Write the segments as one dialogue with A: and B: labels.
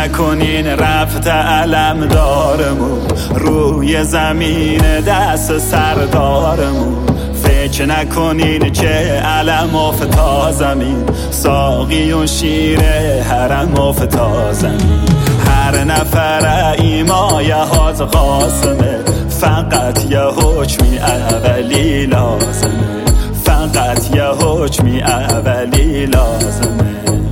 A: نکنین رفت علم دارمون روی زمین دست سردارمون. فکر نکنین که علم افتا زمین، ساقی و شیر حرم افتا زمین. هر نفر ایمایه هاز قاسمه، فقط یه حکمی اولی لازمه، فقط یه حکمی اولی لازمه.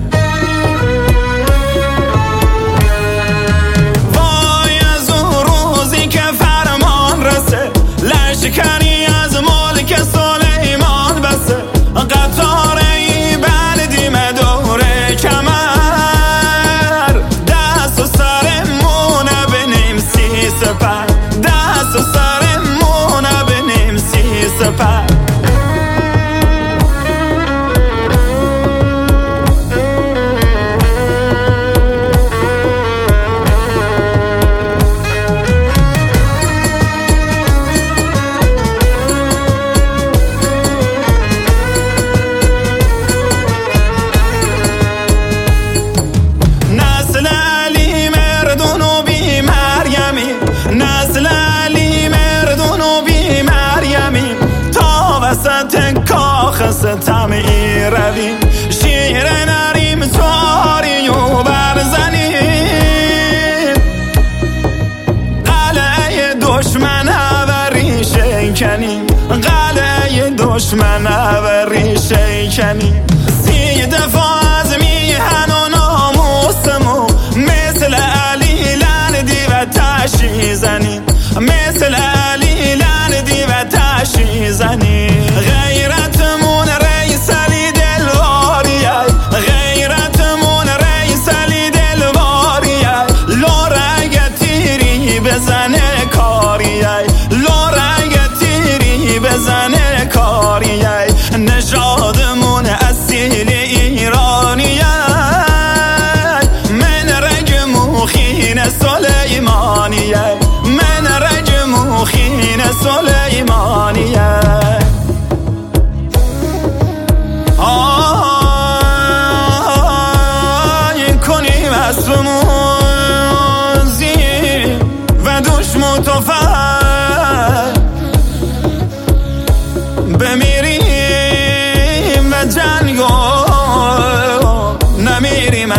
A: وای از اون روزی که فرمان رسه، لشکری از ملک سلیمان بسه، قطاره ای بردیم دوره کمر، دست و سرمونه بنیم سی سپر، دست و سرمونه بنیم سی سپر. نسل علی مردون و بی مریمی، تا وسط کاخ ستمی رویم، شیر نریم تاری و برزنیم، قلعه دشمن اوری شکنیم، قلعه دشمن اوری شکنیم. 30 دفاع از میهن و ناموسمون، مثل علی لندی و تشی زنیم، مثل علی لندی و تشی زنیم. غیرتمون رئیس علی دلواریه، غیرتمون رئیس علی دلواریه، لور اگه تیری بزنه کاریه، لور اگه تیری بزنه کاریه. نژادمون اصیل ایرانیه، من رگم و خین سلیمانیه، من رجم و خین سلیمانیه. آی کنیم اسبمون زیر و دوش متفر، بمیریم و جنگو نمیریم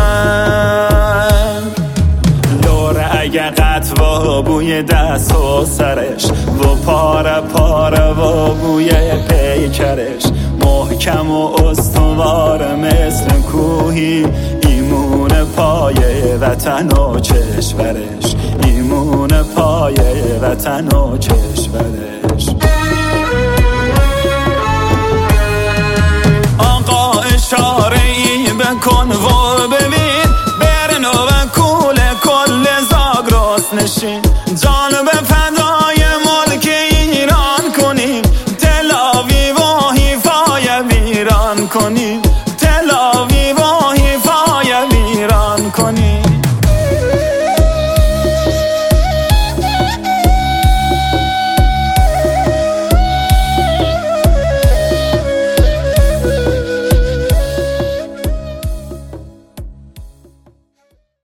A: اگه قطع و بوی دست و سرش و پاره پاره و بوی پیکرش، محکم و استوار مثل کوهی، ایمون پای وطن و کشورش، ایمون پای وطن و کشورش. آقا اشاره ای بکن و ببین، برن و کول کل زاگرس نشین، جان به فدای ملک ایران کنیم، تل آویو و حیفای ویران کنیم.